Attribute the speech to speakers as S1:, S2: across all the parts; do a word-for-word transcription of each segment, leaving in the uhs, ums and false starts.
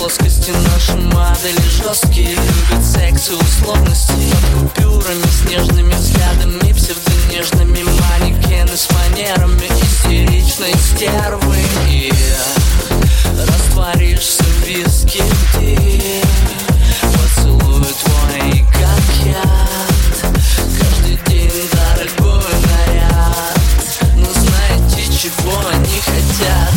S1: плоскости наши модели жесткие. Любят секс и условности под купюрами, с нежными взглядами, псевдонежными манекены с манерами истеричной стервы. И растворишься в виске ты, поцелуй твой как яд. Каждый день дорогой наряд, но знаете, чего они хотят?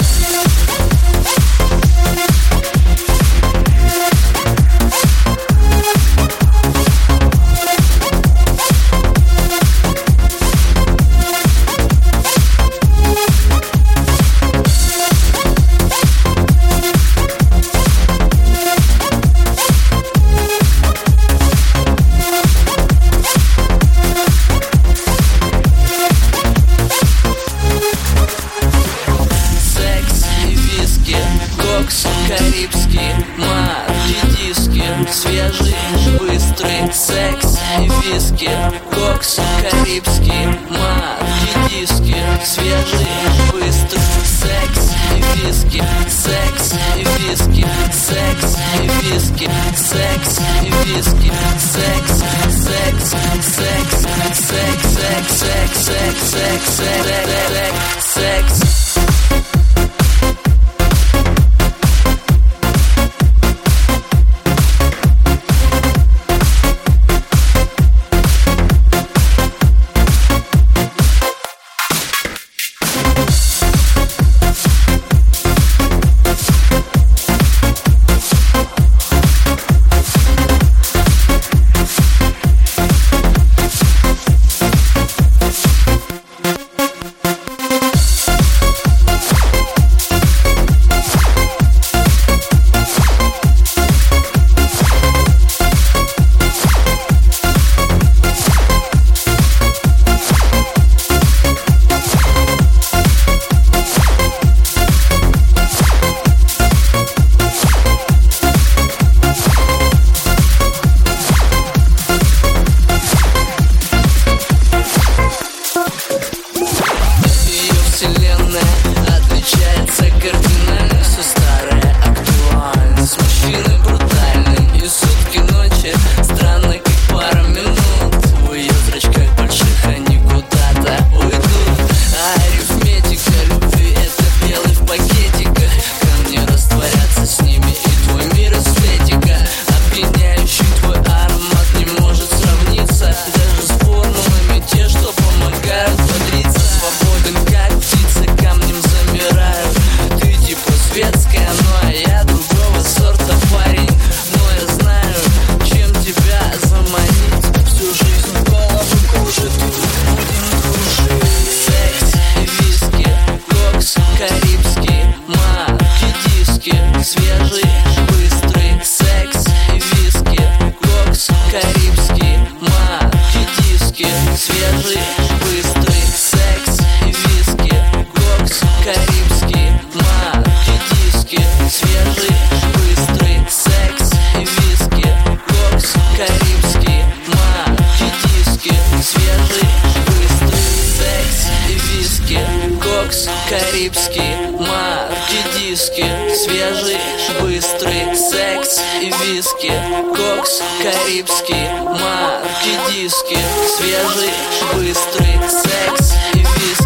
S1: Карибский, марки, диски, свежий, быстрый секс и виски. Кокс, карибский, марки, диски, свежий, быстрый секс и виски. Секс и виски, секс и виски, секс и виски, секс, секс, секс, секс, секс, секс, секс, секс, секс. Отличается кардинально, все старое актуально. С мужчиной брутальным и сутки ночи странно, как пара минут. В ее зрачках больших они куда-то уйдут. А арифметика любви — это белый в пакетиках. Ко мне растворяться с ними, и твой мир эстетика. Опьяняющий твой аромат не может сравниться даже с формулами, те, что помогают бодриться. Свободен, как птица, камнем замираю. Ты типа светская, ну а я другого сорта парень. Но я знаю, чем тебя заманить. Всю жизнь голову кружит, и будем дружить. Секс и виски, кокс, карибский, марки, диски, свежий, быстрый секс и виски. Кокс, карибский, марки, диски, свежий, быстрый секс и виски. Кокс, карибский, марки, диски, свежий, быстрый секс и виски. Кокс, карибский, марки, диски, свежий, быстрый секс и виски. Кокс, карибский, марки, диски, свежий, быстрый секс и виски. Кокс, карибский, марки, диски, свежий, быстрый секс и виски.